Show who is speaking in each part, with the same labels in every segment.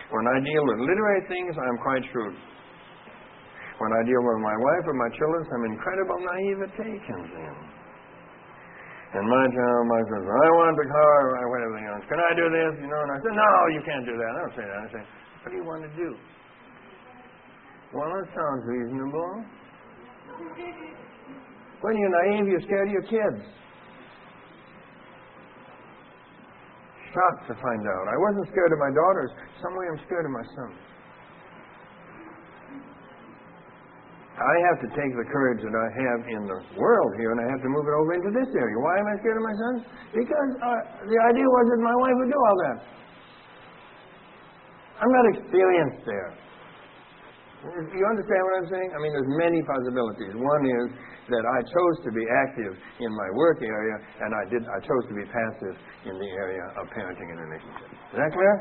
Speaker 1: When I deal with literary things, I'm quite shrewd. When I deal with my wife or my children, some incredible naivete comes in. And my child might say, I want the car, or whatever else. Can I do this? And I said, no, you can't do that. I don't say that. I say, what do you want to do? Well, that sounds reasonable. When you're naive, you're scared of your kids. Shocked to find out. I wasn't scared of my daughters. Some way I'm scared of my son. I have to take the courage that I have in the world here, and I have to move it over into this area. Why am I scared of my son? Because the idea was that my wife would do all that. I'm not experienced there. You understand what I'm saying? I mean, there's many possibilities. One is that I chose to be active in my work area, and I chose to be passive in the area of parenting and relationships. Is that clear?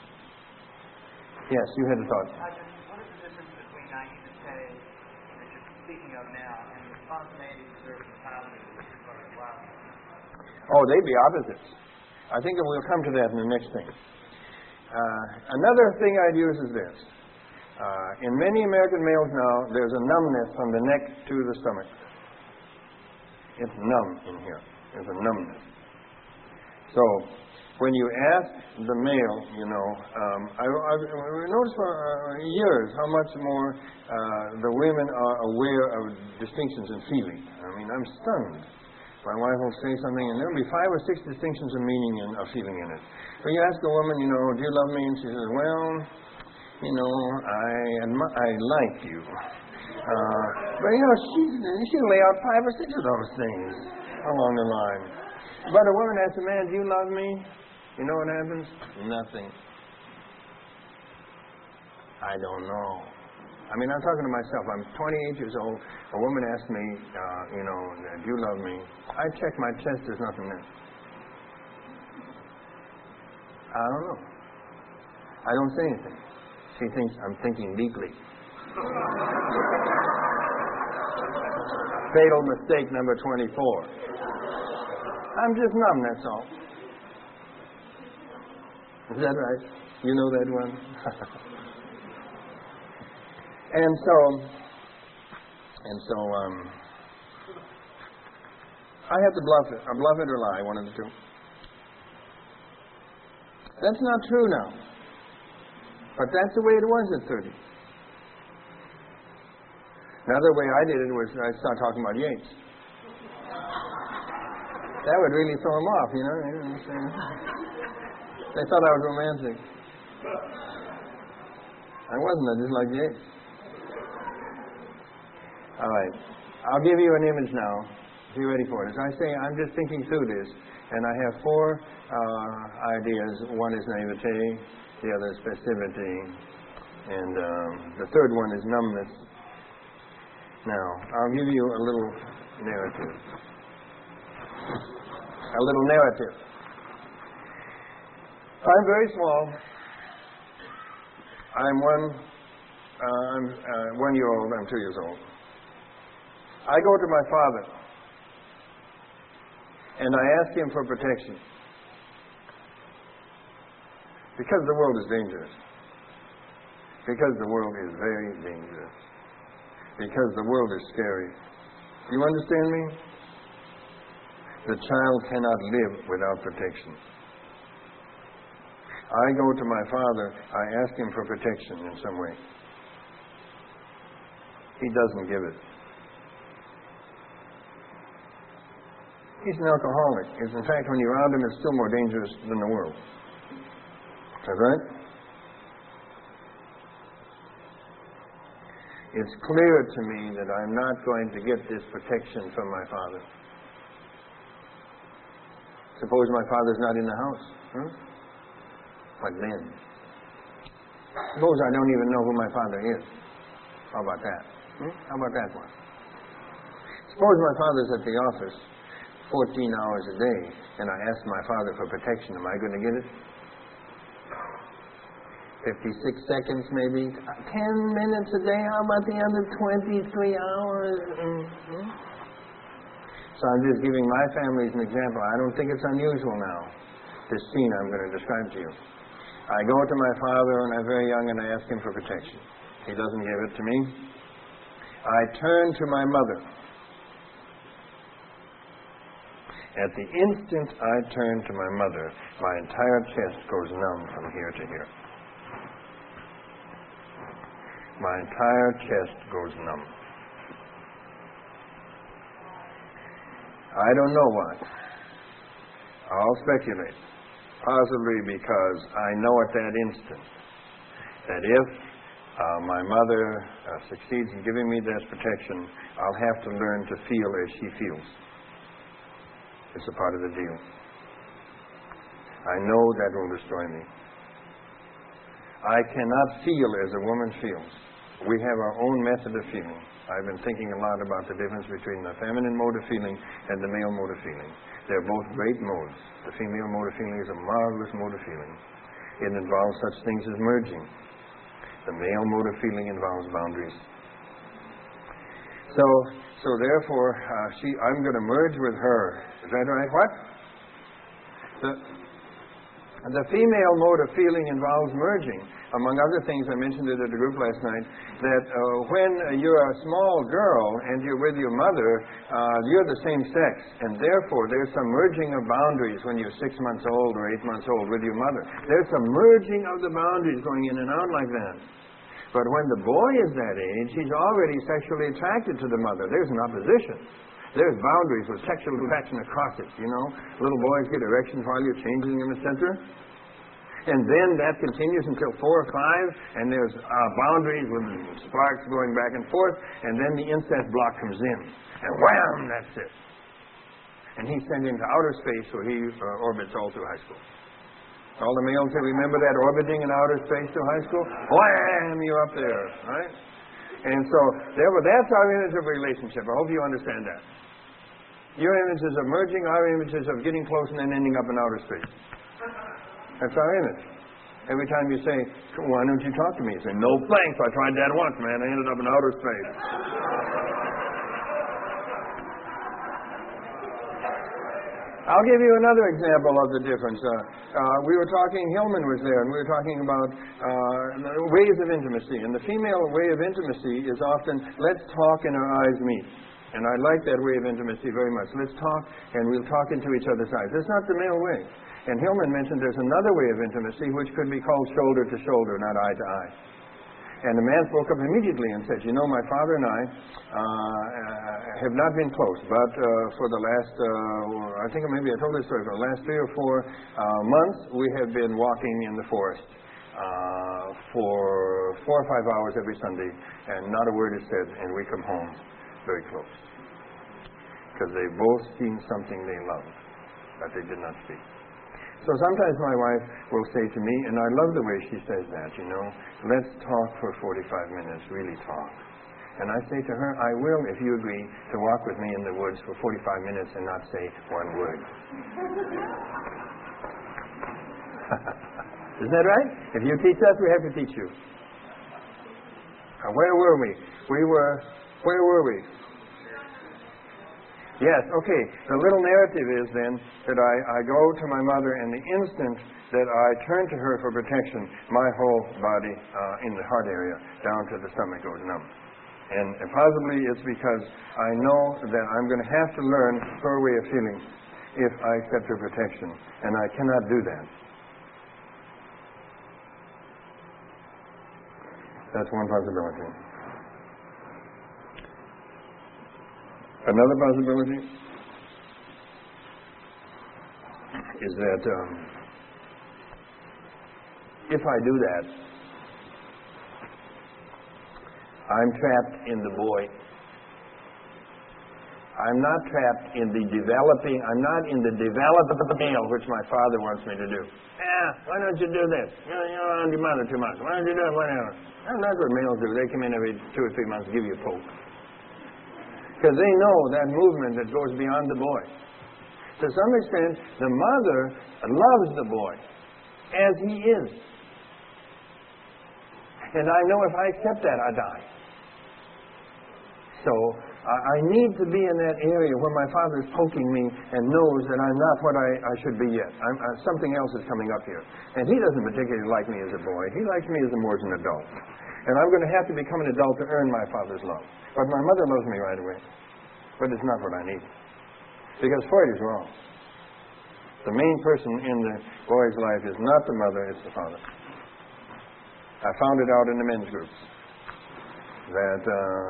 Speaker 1: Yes, you had a thought.
Speaker 2: What is the difference between naivete that you're speaking of now and the spontaneity reserved for family that you started last?
Speaker 1: Oh, they'd be opposites. I think that we'll come to that in the next thing. Another thing I'd use is this. In many American males now, there's a numbness from the neck to the stomach. It's numb in here. There's a numbness. So, when you ask the male, I've noticed for years how much more the women are aware of distinctions in feeling. I mean, I'm stunned. My wife will say something, and there'll be 5 or 6 distinctions of meaning and of feeling in it. When you ask a woman, do you love me? And she says, well, I like you. But, she'll lay out 5 or 6 of those things along the line. But a woman asks a man, do you love me? You know what happens? Nothing. I don't know. I mean, I'm talking to myself. I'm 28 years old. A woman asked me, do you love me? I check my chest. There's nothing there. I don't know. I don't say anything. She thinks I'm thinking deeply. Fatal mistake number 24. I'm just numb, that's all. Is that right? You know that one? And so, I have to bluff it or lie, one of the two. That's not true now. But that's the way it was at 30. Another way I did it was I started talking about Yeats. That would really throw them off, They thought I was romantic. I wasn't. I just liked Yeats. All right. I'll give you an image now. Are you ready for it? As I say, I'm just thinking through this, and I have 4 ideas. One is naivete, the other is festivity, and the third one is numbness. Now, I'll give you a little narrative. I'm very small. I'm 1 year old. I'm 2 years old. I go to my father, and I ask him for protection. Because the world is dangerous. Because the world is very dangerous. Because the world is scary. You understand me? The child cannot live without protection. I go to my father, I ask him for protection in some way. He doesn't give it. He's an alcoholic. In fact, when you're around him, it's still more dangerous than the world. Is that right? It's clear to me that I'm not going to get this protection from my father. Suppose my father's not in the house. What then? Suppose I don't even know who my father is. How about that? How about that one? Suppose my father's at the office 14 hours a day, and I ask my father for protection. Am I going to get it? 56 seconds, maybe. 10 minutes a day. How about the other 23 hours? So I'm just giving my family as an example. I don't think it's unusual now, this scene I'm going to describe to you. I go to my father when I'm very young and I ask him for protection. He doesn't give it to me. I turn to my mother. At the instant I turn to my mother, my entire chest goes numb from here to here. My entire chest goes numb. I don't know why. I'll speculate. Possibly because I know at that instant that if my mother succeeds in giving me this protection, I'll have to learn to feel as she feels. It's a part of the deal. I know that will destroy me. I cannot feel as a woman feels. We have our own method of feeling. I've been thinking a lot about the difference between the feminine mode of feeling and the male mode of feeling. They're both great modes. The female mode of feeling is a marvelous mode of feeling. It involves such things as merging. The male mode of feeling involves boundaries. So therefore, I'm going to merge with her. Is that right? What? The female mode of feeling involves merging. Among other things, I mentioned it at the group last night, that when you're a small girl and you're with your mother, you're the same sex, and therefore there's some merging of boundaries when you're 6 months old or 8 months old with your mother. There's some merging of the boundaries going in and out like that. But when the boy is that age, he's already sexually attracted to the mother. There's an opposition. There's boundaries with sexual attraction across it, you know. Little boys get erections while you're changing them, etc. And then that continues until 4 or 5, and there's boundaries with sparks going back and forth, and then the incest block comes in. And wham, that's it. And he's sent into outer space where he orbits all through high school. All the males here remember that orbiting in outer space through high school? Wham, you're up there, right? And so that's our image of a relationship. I hope you understand that. Your images of merging, our images of getting close and then ending up in outer space. That's our image. Every time you say, why don't you talk to me? You say, no thanks, I tried that once, man. I ended up in outer space. I'll give you another example of the difference. We were talking, Hillman was there, and we were talking about ways of intimacy. And the female way of intimacy is often, let's talk and our eyes meet. And I like that way of intimacy very much. Let's talk and we'll talk into each other's eyes. That's not the male way. And Hillman mentioned there's another way of intimacy which could be called shoulder to shoulder, not eye to eye. And the man spoke up immediately and said, you know, my father and I have not been close, but for the last, I think maybe I told this story, for the last 3 or 4 months, we have been walking in the forest for 4 or 5 hours every Sunday, and not a word is said, and we come home very close. Because they've both seen something they loved, but they did not speak. So sometimes my wife will say to me, and I love the way she says that, you know, let's talk for 45 minutes, really talk. And I say to her, I will, if you agree, to walk with me in the woods for 45 minutes and not say one word. Isn't that right? If you teach us, we have to teach you. Where were we? Where were we? Yes, okay. The little narrative is then that I go to my mother, and the instant that I turn to her for protection, my whole body in the heart area down to the stomach goes numb. And possibly it's because I know that I'm going to have to learn her way of feeling if I accept her protection, and I cannot do that. That's one possibility. Another possibility is that if I do that, I'm trapped in the boy. I'm not trapped in the developing, I'm not in the developing male, which my father wants me to do. Why don't you do this? You're around your mother too much. Why don't you do it? Whatever. That's what males do. They come in every 2 or 3 months and give you a poke. Because they know that movement that goes beyond the boy. To some extent, the mother loves the boy as he is. And I know if I accept that, I die. So I need to be in that area where my Father is poking me and knows that I'm not what I should be yet. Something else is coming up here. And He doesn't particularly like me as a boy. He likes me as more as an adult. And I'm going to have to become an adult to earn my Father's love. But my mother loves me right away. But it's not what I need. Because Freud is wrong. The main person in the boy's life is not the mother, it's the father. I found it out in the men's groups that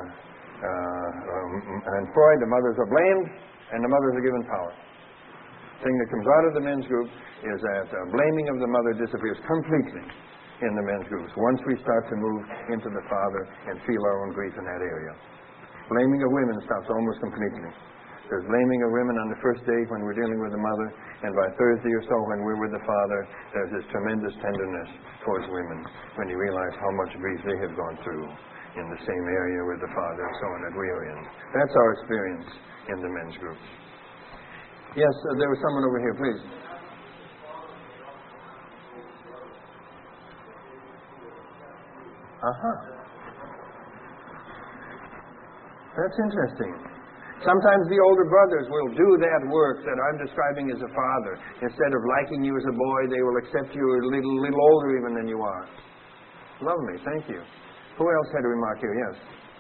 Speaker 1: in Freud, the mothers are blamed and the mothers are given power. The thing that comes out of the men's group is that blaming of the mother disappears completely in the men's groups once we start to move into the father and feel our own grief in that area. Blaming of women stops almost completely. There's blaming of women on the first day when we're dealing with the mother, and by Thursday or so when we're with the father, there's this tremendous tenderness towards women when you realize how much grief they have gone through in the same area with the father and so on that we are in. That's our experience in the men's groups. Yes, there was someone over here, please. That's interesting. Sometimes the older brothers will do that work that I'm describing as a father. Instead of liking you as a boy, they will accept you a little older even than you are. Lovely, thank you. Who else had a remark here? Yes.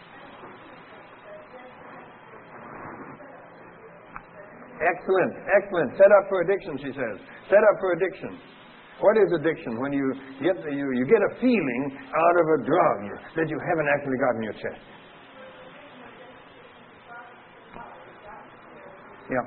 Speaker 1: Excellent, excellent. Set up for addiction, she says. Set up for addiction. What is addiction? When you get a feeling out of a drug that you haven't actually got in your chest. Yeah.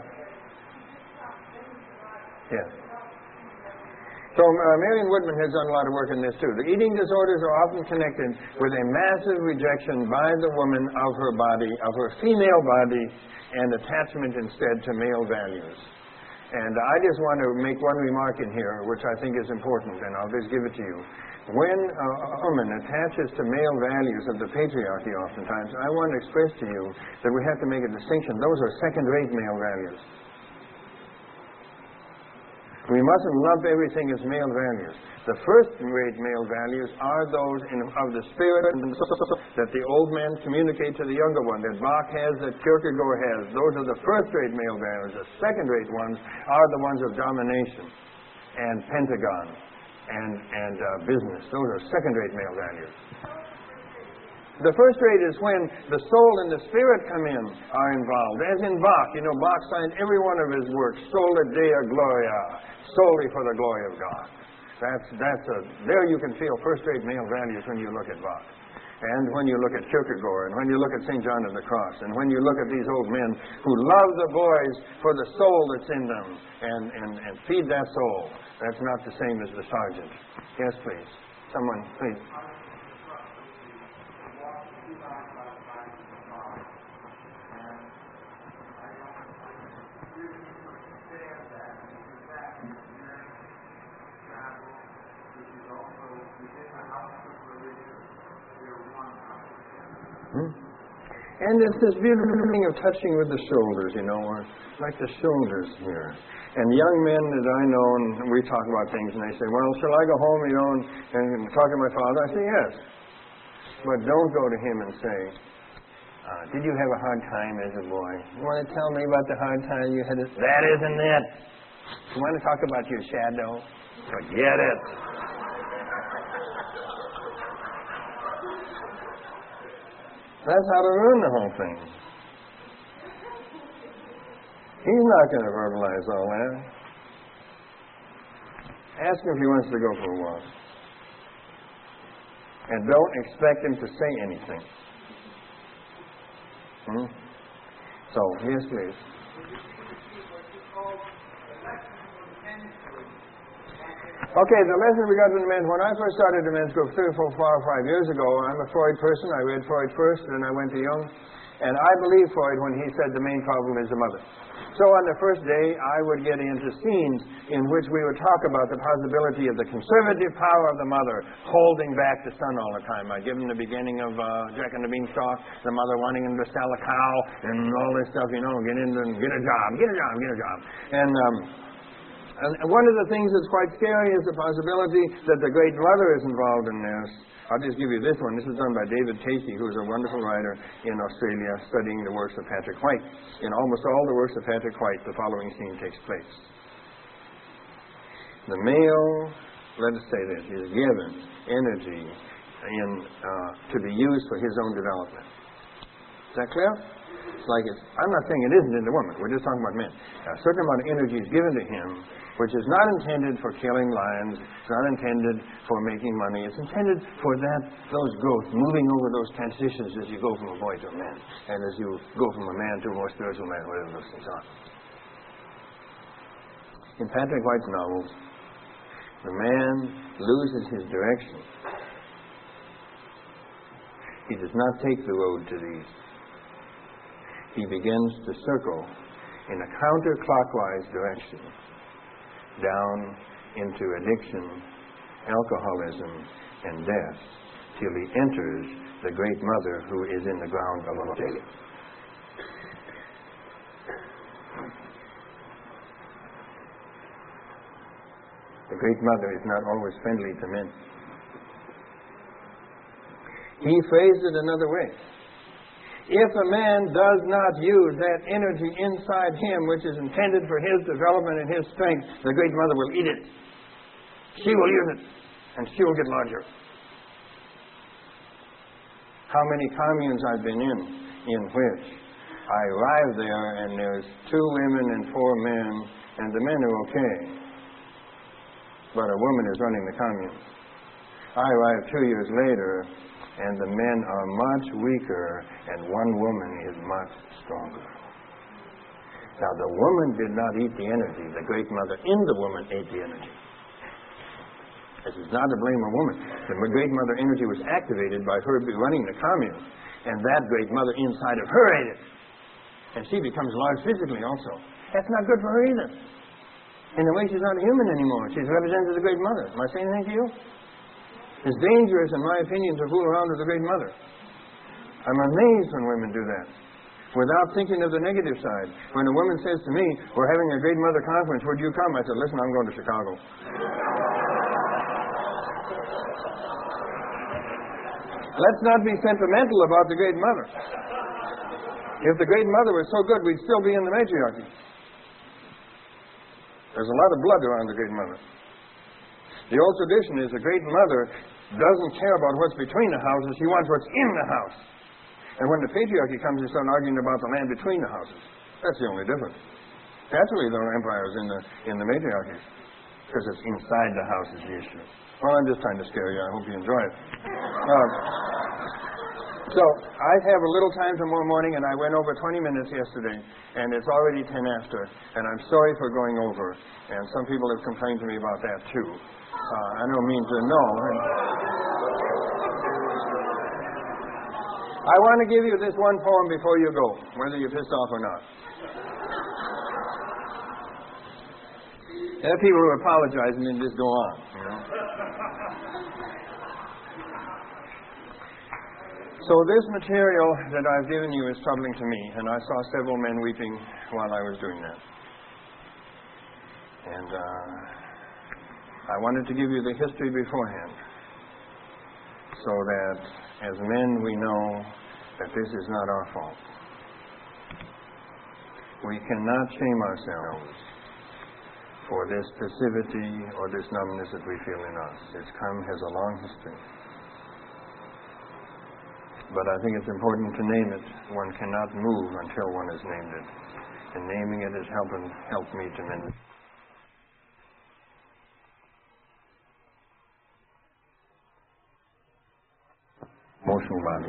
Speaker 1: Yeah. So Marion Woodman has done a lot of work in this too. The eating disorders are often connected with a massive rejection by the woman of her body, of her female body, and attachment instead to male values. And I just want to make one remark in here, which I think is important, and I'll just give it to you. When a woman attaches to male values of the patriarchy oftentimes, I want to express to you that we have to make a distinction. Those are second-rate male values. We mustn't lump everything as male values. The first-rate male values are those of the spirit that the old men communicate to the younger one, that Bach has, that Kierkegaard has. Those are the first-rate male values. The second-rate ones are the ones of domination and Pentagon and business. Those are second-rate male values. The first rate is when the soul and the spirit come in, are involved. As in Bach, Bach signed every one of his works, Soli Deo Gloria, solely for the glory of God. There you can feel first-rate male values when you look at Bach. And when you look at Kierkegaard, and when you look at St. John of the Cross, and when you look at these old men who love the boys for the soul that's in them and feed that soul, that's not the same as the sergeant. Yes, please. Someone, please. And it's this beautiful thing of touching with the shoulders, or like the shoulders here. And young men that I know, and we talk about things, and they say, well, shall I go home, and talk to my father? I say, yes. But don't go to him and say, did you have a hard time as a boy? You want to tell me about the hard time you had? That isn't it. You want to talk about your shadow? Forget it. That's how to ruin the whole thing. He's not going to verbalize all that. Ask him if he wants to go for a walk. And don't expect him to say anything. So, yes, please. Okay, the lesson we got in the men's. When I first started the men's group 3 or 4 or 5 years ago, I'm a Freud person. I read Freud first, then I went to Jung. And I believe Freud when he said the main problem is the mother. So on the first day, I would get into scenes in which we would talk about the possibility of the conservative power of the mother holding back the son all the time. I give him the beginning of Jack and the Beanstalk, the mother wanting him to sell a cow and all this stuff, get in and get a job. And one of the things that's quite scary is the possibility that the great mother is involved in this. I'll just give you this one. This is done by David Casey, who's a wonderful writer in Australia studying the works of Patrick White. In almost all the works of Patrick White, the following scene takes place. The male, let us say this, is given energy to be used for his own development. Is that clear? I'm not saying it isn't in the woman. We're just talking about men. A certain amount of energy is given to him, which is not intended for killing lions. It's not intended for making money. It's intended for those growth, moving over those transitions as you go from a boy to a man, and as you go from a man to a more spiritual man, whatever those things are. In Patrick White's novels, the man loses his direction. He does not take the road to the east. He begins to circle in a counterclockwise direction down into addiction, alcoholism, and death till he enters the Great Mother who is in the ground of Australia. The Great Mother is not always friendly to men. He phrased it another way. If a man does not use that energy inside him, which is intended for his development and his strength, the Great Mother will eat it. She will use it, and she will get larger. How many communes I've been in which I arrive there and there's 2 women and 4 men, and the men are okay, but a woman is running the commune. I arrive 2 years later, and the men are much weaker, and one woman is much stronger. Now, the woman did not eat the energy. The Great Mother in the woman ate the energy. This is not to blame a woman. The Great Mother energy was activated by her running the commune, and that Great Mother inside of her ate it. And she becomes large physically also. That's not good for her either. In a way, she's not human anymore. She's represented the Great Mother. Am I saying anything to you? It's dangerous, in my opinion, to fool around with the Great Mother. I'm amazed when women do that, without thinking of the negative side. When a woman says to me, we're having a Great Mother conference, would you come? I said, listen, I'm going to Chicago. Let's not be sentimental about the Great Mother. If the Great Mother was so good, we'd still be in the matriarchy. There's a lot of blood around the Great Mother. The old tradition is the Great Mother doesn't care about what's between the houses. She wants what's in the house. And when the patriarchy comes, they start arguing about the land between the houses. That's the only difference. Naturally, there are empires in the matriarchies, because it's inside the house is the issue. Well, I'm just trying to scare you. I hope you enjoy it. So I have a little time tomorrow morning, and I went over 20 minutes yesterday, and it's already 10 after, and I'm sorry for going over. And some people have complained to me about that, too. I don't mean to know. I want to give you this one poem before you go, whether you're pissed off or not. There are people who apologize and then just go on, you know. So this material that I've given you is troubling to me, and I saw several men weeping while I was doing that. And I wanted to give you the history beforehand, so that as men we know that this is not our fault. We cannot shame ourselves for this passivity or this numbness that we feel in us. It's has a long history. But I think it's important to name it. One cannot move until one has named it. And naming it has helped me tremendously. Emotional body.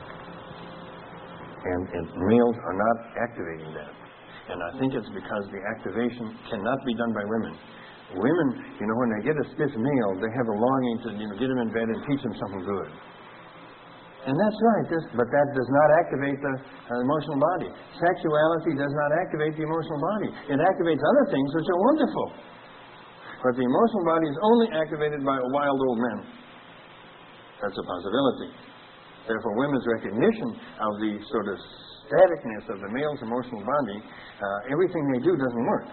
Speaker 1: And males are not activating that. And I think it's because the activation cannot be done by women. Women, when they get a stiff male, they have a longing to get him in bed and teach him something good. And that's right, but that does not activate the emotional body. Sexuality does not activate the emotional body. It activates other things which are wonderful. But the emotional body is only activated by wild old men. That's a possibility. Therefore, women's recognition of the sort of staticness of the male's emotional body, everything they do doesn't work.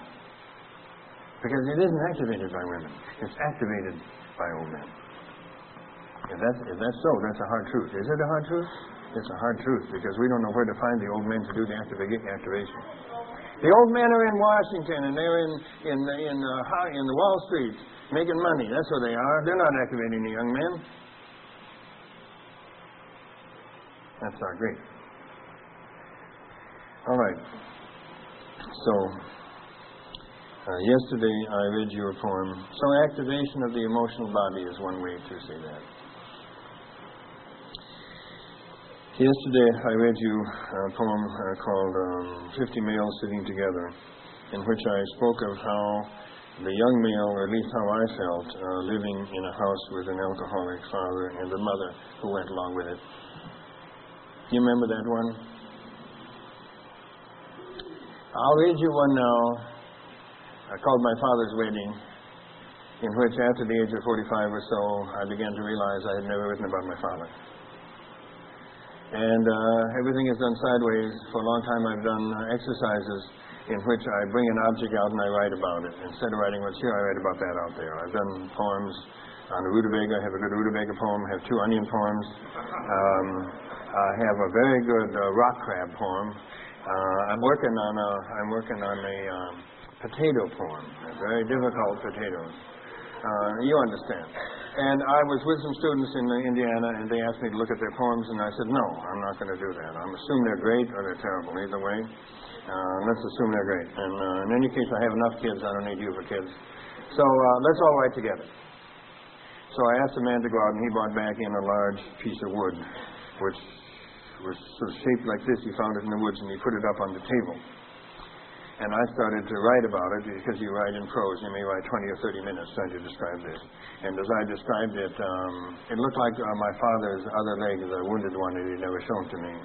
Speaker 1: Because it isn't activated by women. It's activated by old men. If that's so, that's a hard truth. Is it a hard truth? It's a hard truth because we don't know where to find the old men to do the activation. The old men are in Washington and they're in the Wall Street making money. That's where they are. They're not activating the young men. That's not great. All right. So, yesterday I read you a poem. So activation of the emotional body is one way to say that. Yesterday I read you a poem called 50 Males Sitting Together, in which I spoke of how the young male, or at least how I felt, living in a house with an alcoholic father and a mother who went along with it. You remember that one? I'll read you one now. Called My Father's Wedding, in which after the age of 45 or so, I began to realize I had never written about my father. And everything is done sideways. For a long time I've done exercises in which I bring an object out and I write about it. Instead of writing what's here, I write about that out there. I've done poems on the rutabaga. I have a good rutabaga poem. I have 2 onion poems. I have a very good rock crab poem. I'm working on a potato poem. Very difficult potatoes. You understand. And I was with some students in Indiana, and they asked me to look at their poems, and I said, no, I'm not going to do that. I'm assuming they're great or they're terrible. Either way, let's assume they're great. And in any case, I have enough kids. I don't need you for kids. So let's all write together. So I asked a man to go out, and he brought back in a large piece of wood, which was sort of shaped like this. He found it in the woods, and he put it up on the table. And I started to write about it, because you write in prose. You may write 20 or 30 minutes trying to describe this. And as I described it, it looked like my father's other leg, the wounded one that he'd never shown to me.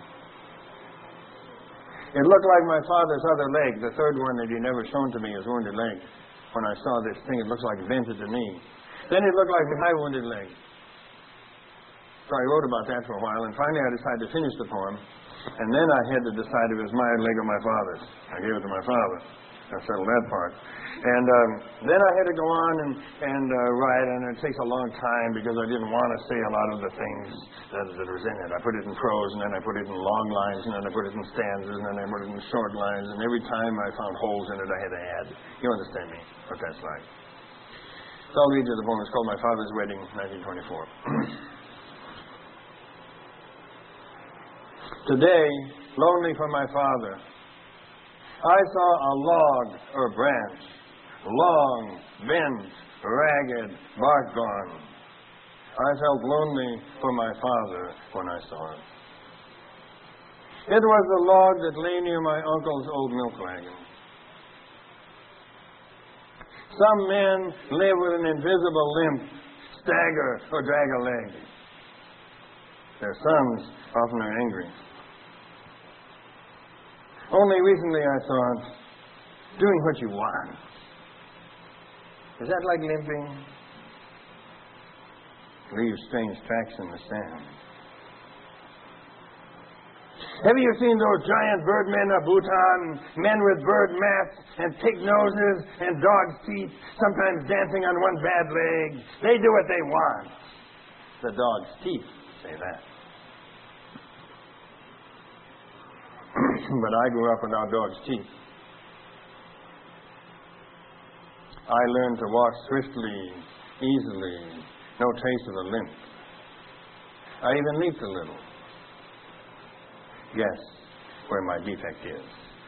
Speaker 1: It looked like my father's other leg, the third one that he'd never shown to me, his wounded leg. When I saw this thing, it looked like vented to me. Then it looked like my wounded leg. So I wrote about that for a while, and finally I decided to finish the poem. And then I had to decide if it was my leg or my father's. I gave it to my father. I settled that part. And then I had to go on and write, and it takes a long time because I didn't want to say a lot of the things that was in it. I put it in prose, and then I put it in long lines, and then I put it in stanzas, and then I put it in short lines, and every time I found holes in it, I had to add. You understand me, what that's like. So I'll read you the poem. It's called My Father's Wedding, 1924. Today, lonely for my father, I saw a log or branch, long, bent, ragged, bark gone. I felt lonely for my father when I saw it. It was the log that lay near my uncle's old milk wagon. Some men live with an invisible limp, stagger, or drag a leg. Their sons often are angry. Only recently I thought, doing what you want. Is that like limping? Leaves strange tracks in the sand. Have you seen those giant birdmen of Bhutan, men with bird mats and pig noses and dog's teeth, sometimes dancing on one bad leg? They do what they want. The dog's teeth say that. But I grew up without dog's teeth. I learned to walk swiftly, easily, no trace of a limp. I even leaped a little. Guess where my defect is.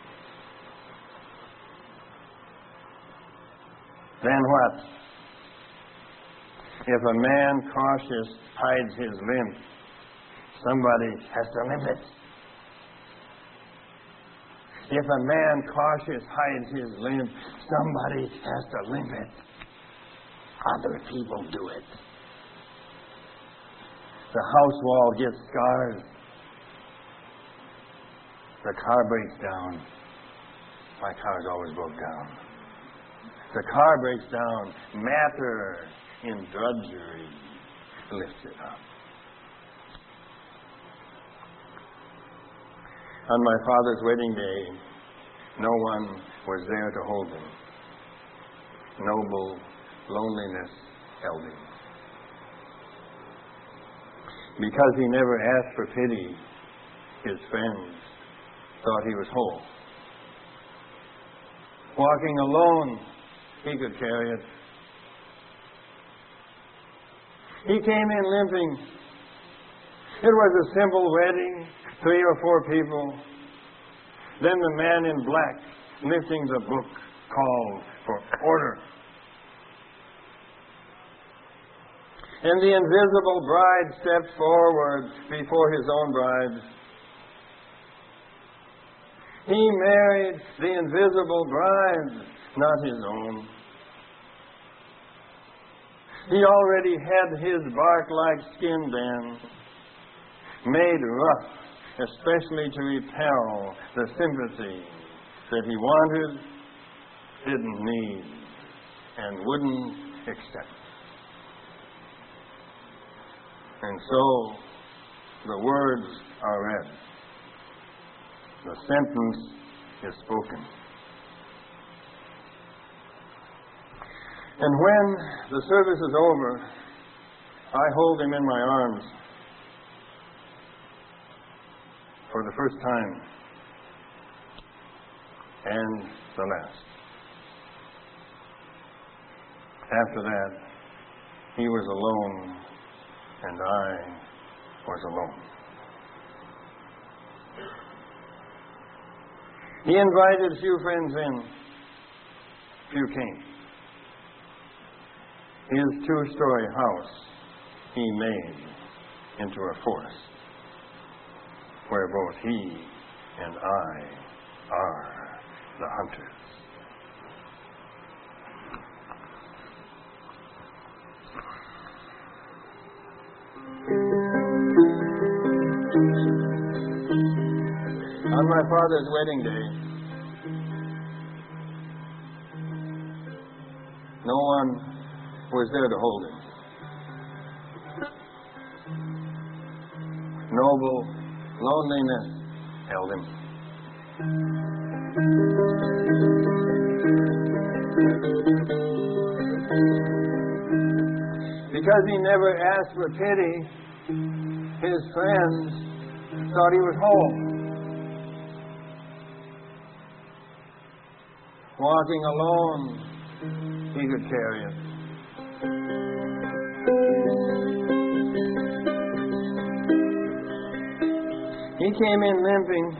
Speaker 1: Then what? If a man cautious hides his limp, somebody has to limp it. If a man cautious hides his limp, somebody has to limp it. Other people do it. The house wall gets scars. The car breaks down. My car's always broke down. The car breaks down. Matter in drudgery lifts it up. On my father's wedding day, no one was there to hold him. Noble loneliness held him. Because he never asked for pity, his friends thought he was whole. Walking alone, he could carry it. He came in limping. It was a simple wedding, 3 or 4 people. Then the man in black, lifting the book, called for order. And the invisible bride stepped forward before his own bride. He married the invisible bride, not his own. He already had his bark-like skin then, made rough, especially to repel the sympathy that he wanted, didn't need, and wouldn't accept. And so the words are read. The sentence is spoken. And when the service is over, I hold him in my arms for the first time and the last. After that, he was alone and I was alone. He invited a few friends in. Few came. His 2-story house he made into a forest where both he and I are the hunters. On my father's wedding day, no one was there to hold him. Noble loneliness held him. Because he never asked for pity, his friends thought he was whole. Walking alone, he could carry it. He came in limping.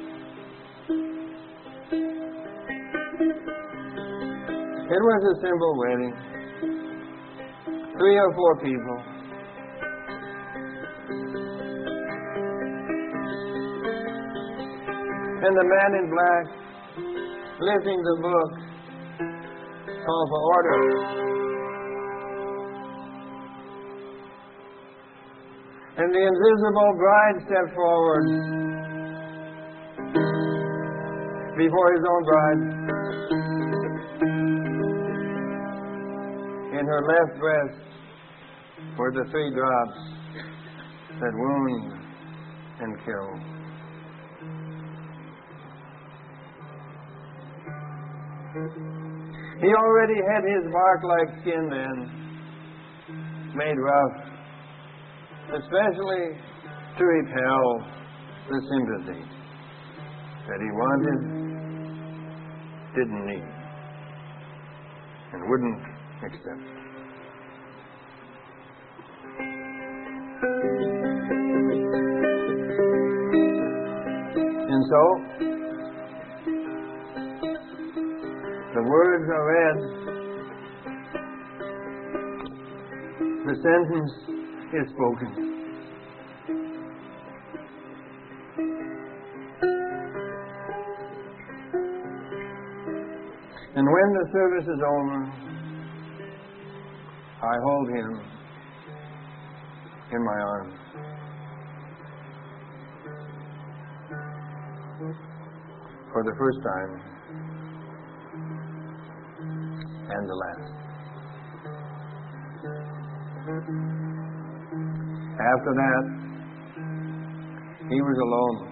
Speaker 1: It was a simple wedding. 3 or 4 people. And the man in black, lifting the book, called for order. And the invisible bride stepped forward before his own bride. In her left breast were the 3 drops that wound and kill. He already had his bark-like skin then, made rough, especially to repel the sympathy that he wanted, didn't need, and wouldn't accept. And so, the words are read, the sentence is spoken. And when the service is over, I hold him in my arms. For the first time and the last. After that, he was alone.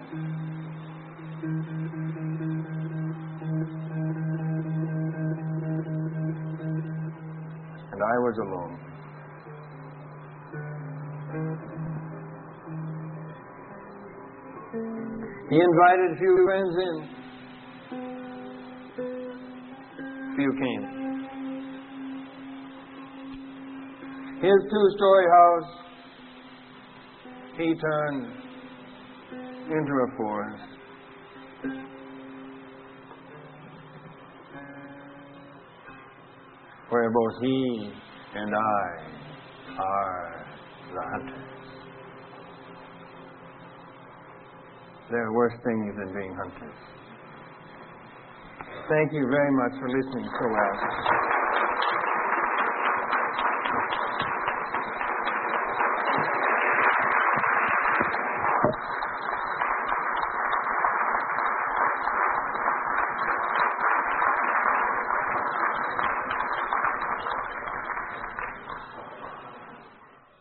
Speaker 1: And I was alone. He invited few friends in. Few came. His two-story house, he turned into a forest. Where both he and I are the hunters. There are worse things than being hunters. Thank you very much for listening so well.